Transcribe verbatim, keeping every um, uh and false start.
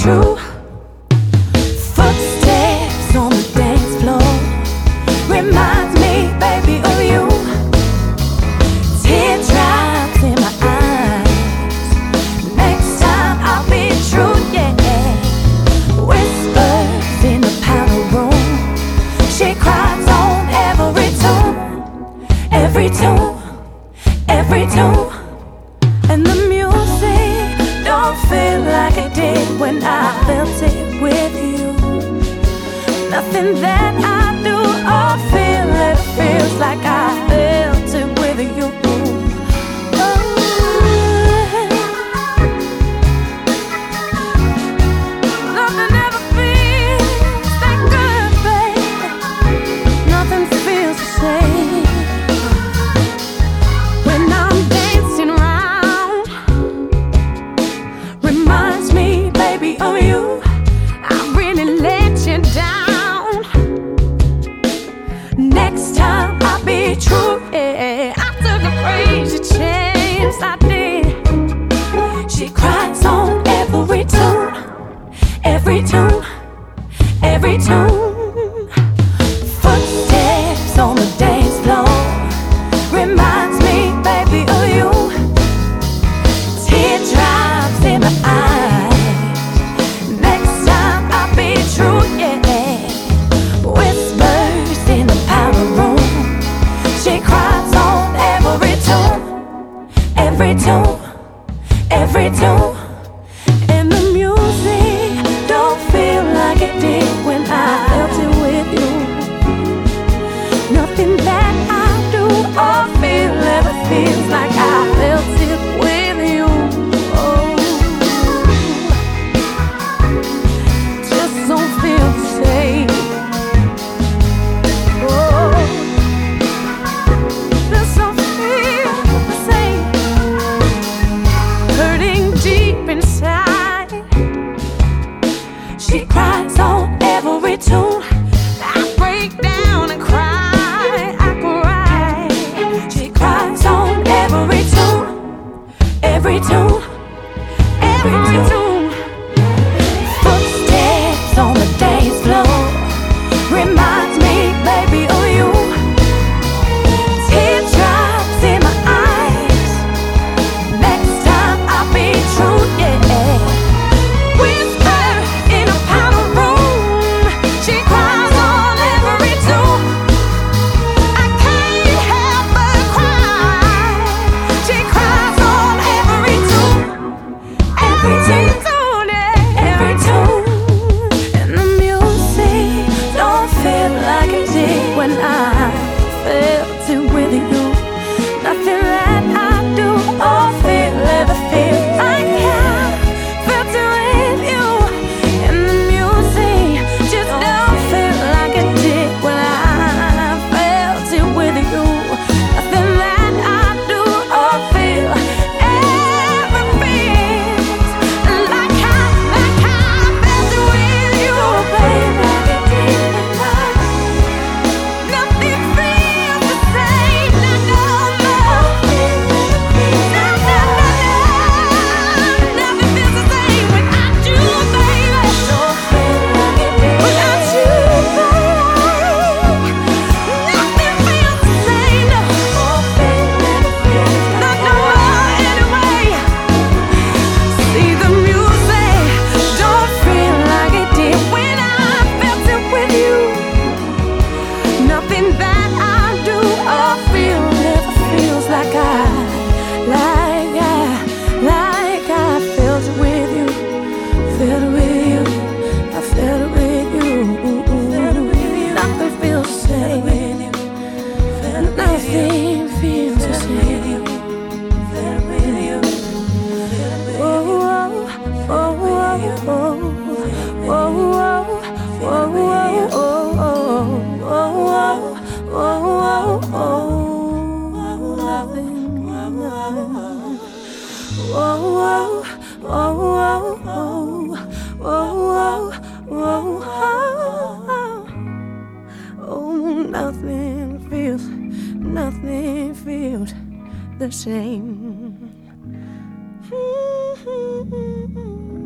true. Footsteps on the dance floor reminds me, baby, of you. Teardrops in my eyes. Next time I'll be true, yeah. Whispers in the powder room. She cries on every tune, every tune, every tune. And the music don't feel like it did when I felt it with you. Nothing that I do or feel ever feels like I felt it with you. Nothing ever feels that good, babe. Nothing feels the same. When I'm dancing around, reminds me, baby, of you. I really let you down. Next time I'll be true, yeah. I took a crazy chance, I did. She cries on every tune, every tune, every tune. Footsteps on the dance floor reminds me, baby, of you. Teardrops in my eyes. Next time I'll be true, yeah. Whispers in the powder room. She cries on every tune, every tune, every tune. And the music don't feel like it did when I felt it with you. Nothing that I do or feel ever feels like I felt it with you. Oh, just don't feel the same. Oh, just don't feel the same. Hurting deep inside. She cries on every tune. I break down and cry, I cry. She cries on every tune, every tune, every tune. Footsteps on the dance floor reminds me, baby, of you. Teardrops in my eyes. Next time I'll be true, yeah. Whisper in a powder room. She cries on every tune. I can't help but cry. She cries on every tune, every tune, yeah. Every tune. And the music don't feel like it did when I felt it with you. Nothing that I do or feel ever feel like I felt it with you. And the music just don't feel like it did when I felt it with you. Nothing that I do or feel ever feels like I, like I felt it with you, baby. Nothing feels the same, no, no, no. No, no, no, no. Nothing feels the same without you, baby. Without you, baby. Nothing feels the same, no. Not no more anyway. See, the music don't feel like it did when I felt it with you. Nothing that I do or feel ever feels like I, like I, like I felt it with you, felt it with you, I felt it with you. Nothing feels the same. Nothing feels the same. Oh, oh, oh, oh, oh, oh, oh, oh, oh, oh, oh, oh, oh, nothing, nothing. Oh, oh, oh, oh, oh, oh, oh, oh, oh, nothing feels, nothing feels the same. Mm-hmm.